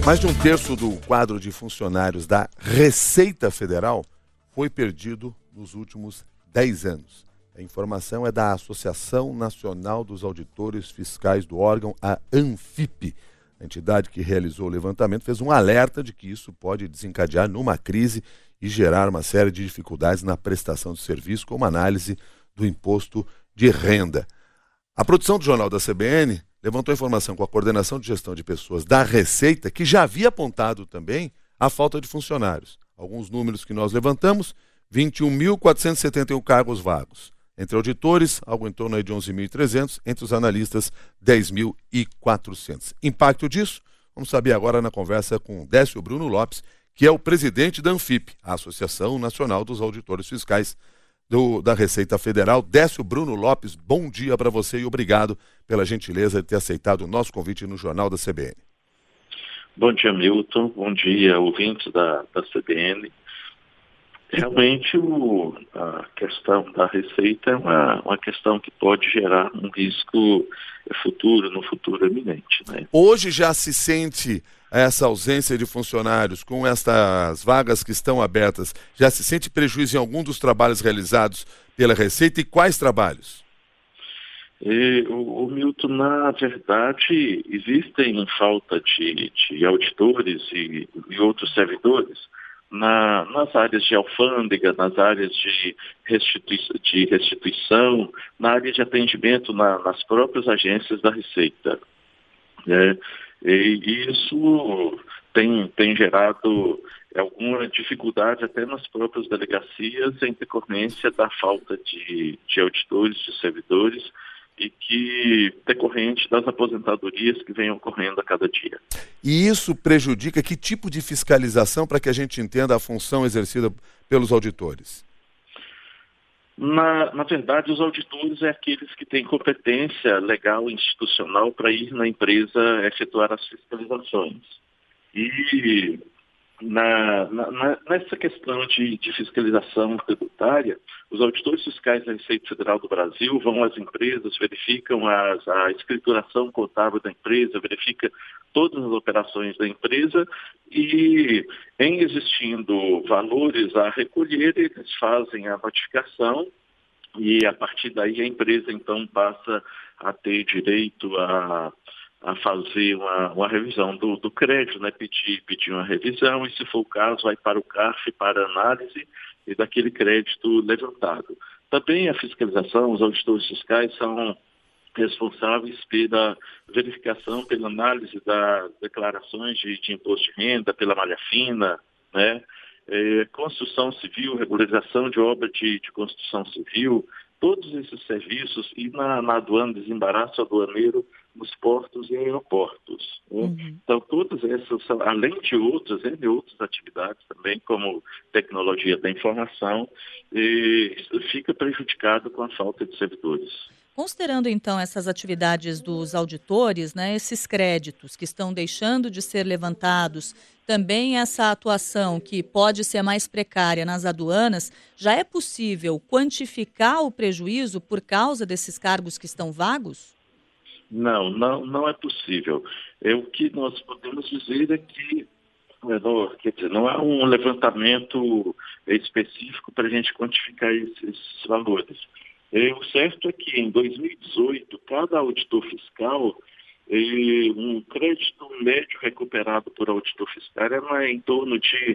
Mais de um terço do quadro de funcionários da Receita Federal foi perdido nos últimos 10 anos. A informação é da Associação Nacional dos Auditores Fiscais do órgão, a ANFIP. A entidade que realizou o levantamento fez um alerta de que isso pode desencadear numa crise e gerar uma série de dificuldades na prestação de serviço, como análise do imposto de renda. A produção do Jornal da CBN levantou informação com a Coordenação de Gestão de Pessoas da Receita, que já havia apontado também a falta de funcionários. Alguns números que nós levantamos: 21.471 cargos vagos. Entre auditores, algo em torno de 11.300, entre os analistas, 10.400. Impacto disso? Vamos saber agora na conversa com Décio Bruno Lopes, que é o presidente da ANFIP, a Associação Nacional dos Auditores Fiscais da Receita Federal. Décio Bruno Lopes, bom dia para você e obrigado pela gentileza de ter aceitado o nosso convite no Jornal da CBN. Bom dia, Milton. Bom dia, ouvintes da CBN. Realmente, a questão da Receita é uma questão que pode gerar um risco no futuro eminente, né? Hoje já se sente essa ausência de funcionários com essas vagas que estão abertas? Já se sente prejuízo em algum dos trabalhos realizados pela Receita e quais trabalhos? Milton, na verdade, existem falta de auditores e outros servidores nas áreas de alfândega, nas áreas de restituição, na área de atendimento nas próprias agências da Receita, né? E isso tem gerado alguma dificuldade até nas próprias delegacias em decorrência da falta de auditores, de servidores, e que decorrente das aposentadorias que vêm ocorrendo a cada dia. E isso prejudica que tipo de fiscalização, para que a gente entenda a função exercida pelos auditores? Na verdade, os auditores é aqueles que têm competência legal e institucional para ir na empresa efetuar as fiscalizações. E nessa questão de fiscalização tributária, os auditores fiscais da Receita Federal do Brasil vão às empresas, verificam a escrituração contábil da empresa, verifica todas as operações da empresa e, em existindo valores a recolher, eles fazem a notificação e, a partir daí, a empresa, então, passa a ter direito a fazer uma revisão do crédito, né? Pedir uma revisão e, se for o caso, vai para o CARF para análise e daquele crédito levantado. Também a fiscalização, os auditores fiscais são responsáveis pela verificação, pela análise das declarações de imposto de renda, pela malha fina, né? Construção civil, regularização de obra de construção civil, todos esses serviços, e na aduana, desembaraço aduaneiro nos portos e aeroportos, né? Uhum. Então, todas essas, além de outras atividades também, como tecnologia da informação, fica prejudicado com a falta de servidores. Considerando, então, essas atividades dos auditores, né, esses créditos que estão deixando de ser levantados, também essa atuação que pode ser mais precária nas aduanas, já é possível quantificar o prejuízo por causa desses cargos que estão vagos? Não é possível. O que nós podemos dizer é que não há um levantamento específico para a gente quantificar esses valores. O certo é que em 2018, cada auditor fiscal, um crédito médio recuperado por auditor fiscal era em torno de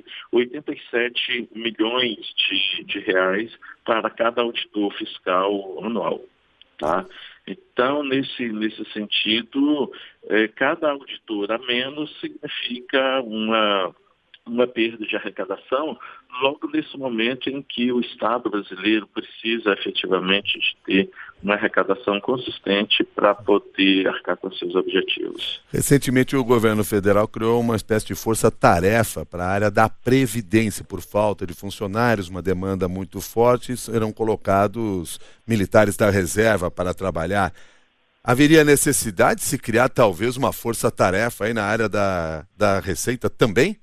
87 milhões de reais para cada auditor fiscal anual, tá? Então, nesse sentido, cada auditor a menos significa uma perda de arrecadação, logo nesse momento em que o Estado brasileiro precisa efetivamente de ter uma arrecadação consistente para poder arcar com seus objetivos. Recentemente, o governo federal criou uma espécie de força-tarefa para a área da Previdência. Por falta de funcionários, uma demanda muito forte, serão colocados militares da reserva para trabalhar. Haveria necessidade de se criar talvez uma força-tarefa aí na área da Receita também?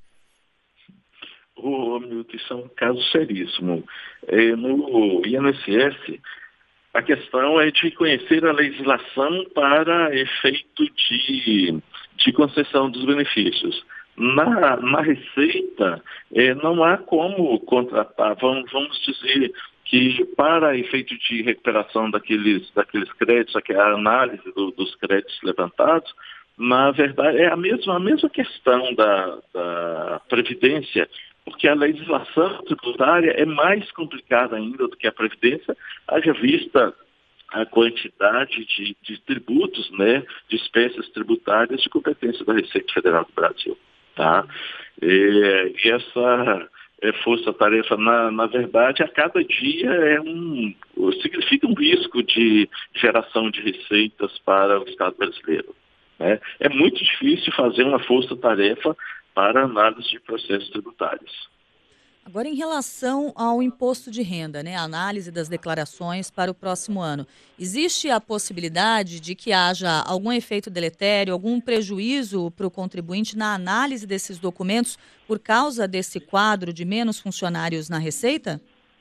Milton, isso é um caso seríssimo. No INSS, a questão é de conhecer a legislação para efeito de concessão dos benefícios. Na Receita, não há como contratar, vamos dizer que para efeito de recuperação daqueles créditos, a análise dos créditos levantados, na verdade é a mesma questão da Previdência, porque a legislação tributária é mais complicada ainda do que a Previdência, haja vista a quantidade de tributos, né, de espécies tributárias de competência da Receita Federal do Brasil. Tá? E essa força-tarefa, na verdade, a cada dia significa um risco de geração de receitas para o Estado brasileiro. Né? É muito difícil fazer uma força-tarefa para análise de processos tributários. Agora, em relação ao imposto de renda, né, a análise das declarações para o próximo ano, existe a possibilidade de que haja algum efeito deletério, algum prejuízo para o contribuinte na análise desses documentos por causa desse quadro de menos funcionários na Receita?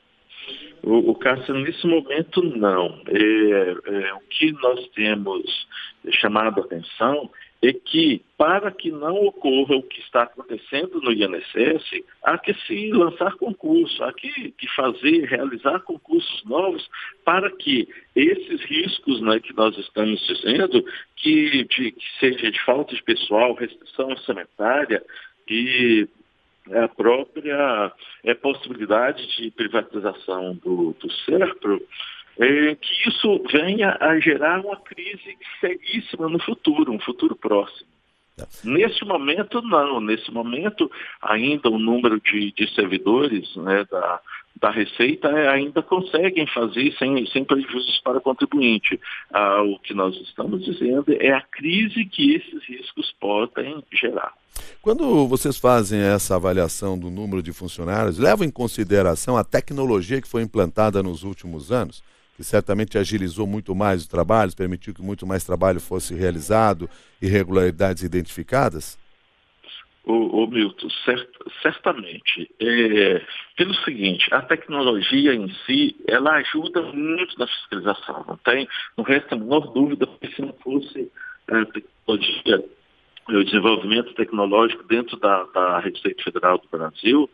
O Cássio, nesse momento, não. O que nós temos chamado a atenção é que, para que não ocorra o que está acontecendo no INSS, há que se lançar concurso, há que realizar concursos novos para que esses riscos, né, que nós estamos dizendo, que seja de falta de pessoal, restrição orçamentária e a própria possibilidade de privatização do SERPRO, que isso venha a gerar uma crise seríssima no futuro, um futuro próximo. Nesse momento, não. Nesse momento, ainda o número de servidores, né, da Receita ainda conseguem fazer sem prejuízos para o contribuinte. O que nós estamos dizendo é a crise que esses riscos podem gerar. Quando vocês fazem essa avaliação do número de funcionários, levam em consideração a tecnologia que foi implantada nos últimos anos, que certamente agilizou muito mais o trabalho, permitiu que muito mais trabalho fosse realizado, irregularidades identificadas? Milton, certamente. Pelo seguinte, a tecnologia em si, ela ajuda muito na fiscalização. Não resta a menor dúvida que se não fosse a tecnologia, o desenvolvimento tecnológico dentro da Receita Federal do Brasil,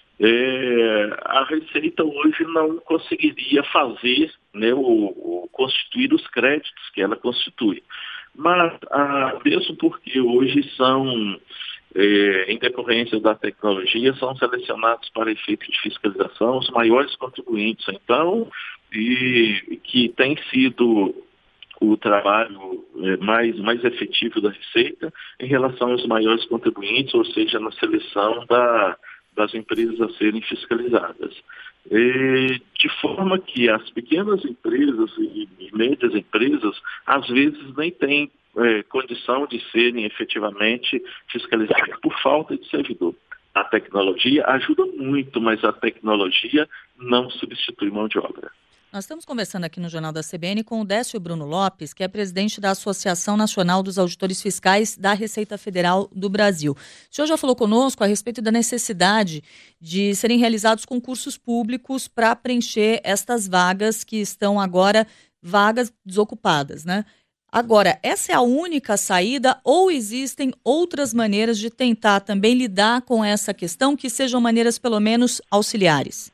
a Receita hoje não conseguiria fazer, né, constituir os créditos que ela constitui. Mas, mesmo porque hoje são, em decorrência da tecnologia, são selecionados para efeito de fiscalização os maiores contribuintes, então, e que tem sido o trabalho mais efetivo da Receita em relação aos maiores contribuintes, ou seja, na seleção das empresas a serem fiscalizadas. De forma que as pequenas empresas e médias empresas, às vezes, nem têm condição de serem efetivamente fiscalizadas por falta de servidor. A tecnologia ajuda muito, mas a tecnologia não substitui mão de obra. Nós estamos conversando aqui no Jornal da CBN com o Décio Bruno Lopes, que é presidente da Associação Nacional dos Auditores Fiscais da Receita Federal do Brasil. O senhor já falou conosco a respeito da necessidade de serem realizados concursos públicos para preencher estas vagas que estão agora vagas desocupadas, né? Agora, essa é a única saída ou existem outras maneiras de tentar também lidar com essa questão que sejam maneiras pelo menos auxiliares?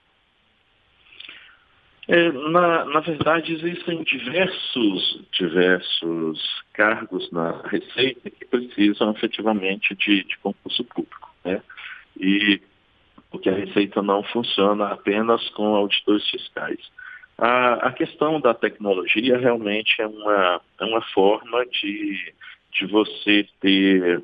Na verdade, existem diversos cargos na Receita que precisam efetivamente de concurso público, né? E porque a Receita não funciona apenas com auditores fiscais. A questão da tecnologia realmente é uma forma de você ter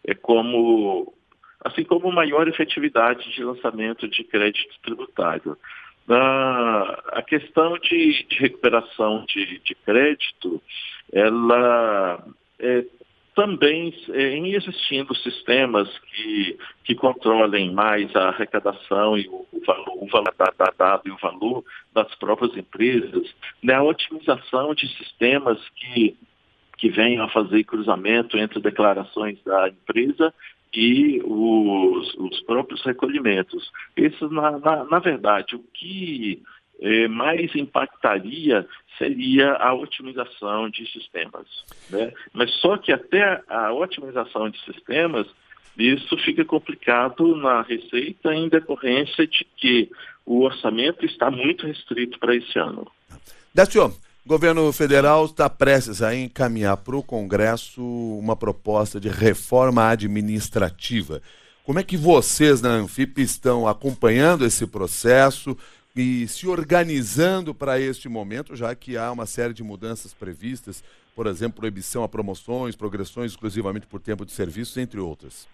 assim como maior efetividade de lançamento de crédito tributário. A questão de recuperação de crédito, ela também, em existindo sistemas que controlem mais a arrecadação e o valor da dado e o valor das próprias empresas, né, a otimização de sistemas que venham a fazer cruzamento entre declarações da empresa e os próprios recolhimentos. Isso, na verdade, o que mais impactaria seria a otimização de sistemas, né? Mas só que até a otimização de sistemas Isso fica complicado na Receita em decorrência de que o orçamento está muito restrito para esse ano. Décio, o governo federal está prestes a encaminhar para o Congresso uma proposta de reforma administrativa. Como é que vocês na Anfip estão acompanhando esse processo e se organizando para este momento, já que há uma série de mudanças previstas, por exemplo, proibição a promoções, progressões exclusivamente por tempo de serviços, entre outras?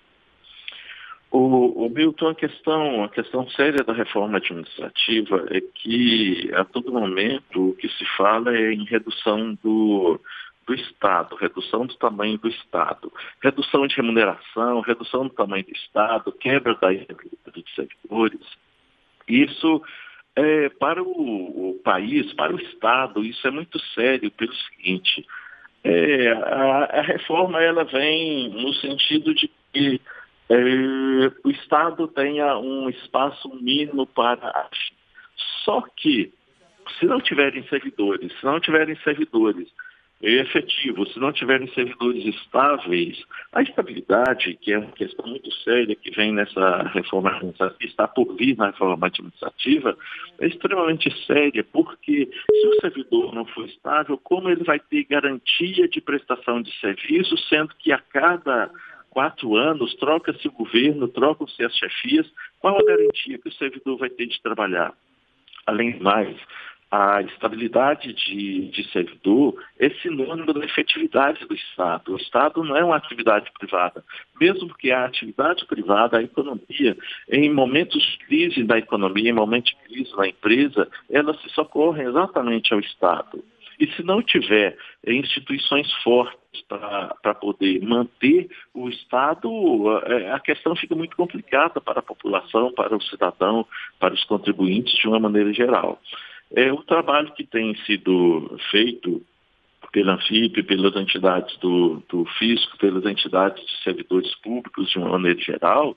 O Milton, a questão séria da reforma administrativa é que, a todo momento, o que se fala é em redução do Estado, redução do tamanho do Estado, redução de remuneração, redução do tamanho do Estado, quebra da estabilidade de servidores. Isso, para o país, para o Estado, isso é muito sério pelo seguinte, a reforma ela vem no sentido de que o Estado tenha um espaço mínimo para agir. Só que, se não tiverem servidores efetivos, se não tiverem servidores estáveis, a estabilidade, que é uma questão muito séria que vem nessa reforma administrativa, está por vir na reforma administrativa, é extremamente séria, porque se o servidor não for estável, como ele vai ter garantia de prestação de serviço, sendo que a cada 4 anos, troca-se o governo, trocam-se as chefias, qual a garantia que o servidor vai ter de trabalhar? Além do mais, a estabilidade de servidor é sinônimo da efetividade do Estado. O Estado não é uma atividade privada. Mesmo que a atividade privada, a economia, em momentos de crise da economia, em momentos de crise na empresa, elas se socorrem exatamente ao Estado. E se não tiver instituições fortes para poder manter o Estado, a questão fica muito complicada para a população, para o cidadão, para os contribuintes de uma maneira geral. O trabalho que tem sido feito pela Anfip, pelas entidades do Fisco, pelas entidades de servidores públicos de uma maneira geral,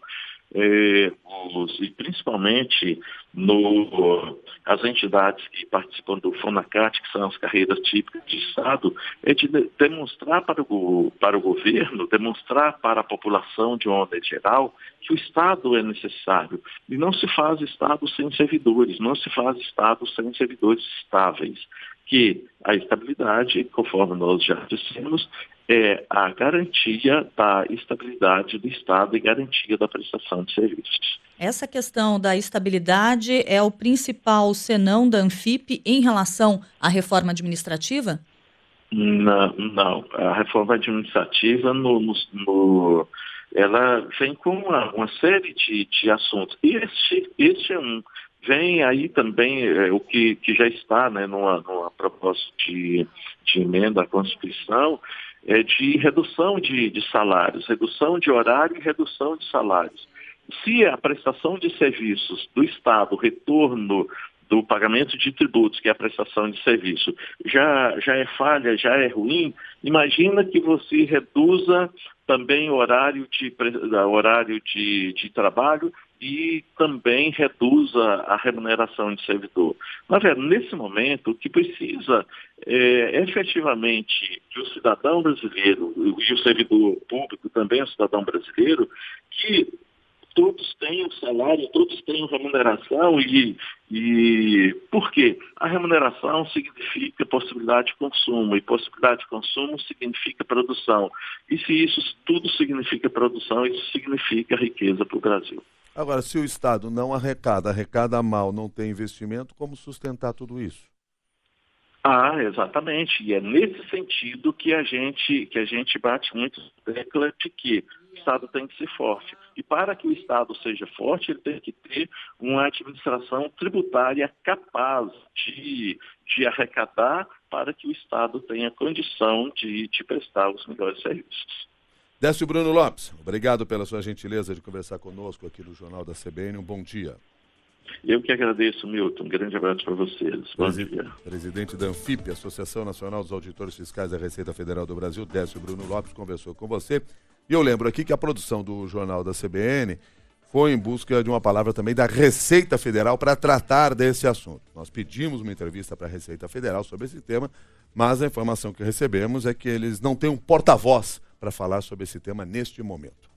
e principalmente as entidades que participam do FONACAT, que são as carreiras típicas de Estado, é de demonstrar para o governo, demonstrar para a população de uma maneira geral, que o Estado é necessário. E não se faz Estado sem servidores, não se faz Estado sem servidores estáveis. Que a estabilidade, conforme nós já dissemos, é a garantia da estabilidade do Estado e garantia da prestação de serviços. Essa questão da estabilidade é o principal senão da Anfip em relação à reforma administrativa? Não. A reforma administrativa, ela vem com uma série de assuntos. Este é um. Vem aí também o que já está, né, numa proposta de emenda à Constituição, de redução de salários, redução de horário e redução de salários. Se a prestação de serviços do Estado, o retorno do pagamento de tributos, que é a prestação de serviço, já é falha, já é ruim, imagina que você reduza também o horário de trabalho e também reduza a remuneração de servidor. Mas, nesse momento, o que precisa é efetivamente que o cidadão brasileiro e o servidor público, também o cidadão brasileiro, que todos tenham salário, todos tenham remuneração e por quê? A remuneração significa possibilidade de consumo e possibilidade de consumo significa produção. E se isso tudo significa produção, isso significa riqueza para o Brasil. Agora, se o Estado não arrecada mal, não tem investimento, como sustentar tudo isso? Exatamente. E é nesse sentido que a gente bate muito na tecla de que o Estado tem que ser forte. E para que o Estado seja forte, ele tem que ter uma administração tributária capaz de arrecadar para que o Estado tenha condição de prestar os melhores serviços. Décio Bruno Lopes, obrigado pela sua gentileza de conversar conosco aqui no Jornal da CBN. Um bom dia. Eu que agradeço, Milton. Um grande abraço para vocês. Bom dia. Presidente da Anfip, Associação Nacional dos Auditores Fiscais da Receita Federal do Brasil, Décio Bruno Lopes, conversou com você. E eu lembro aqui que a produção do Jornal da CBN foi em busca de uma palavra também da Receita Federal para tratar desse assunto. Nós pedimos uma entrevista para a Receita Federal sobre esse tema, mas a informação que recebemos é que eles não têm um porta-voz para falar sobre esse tema neste momento.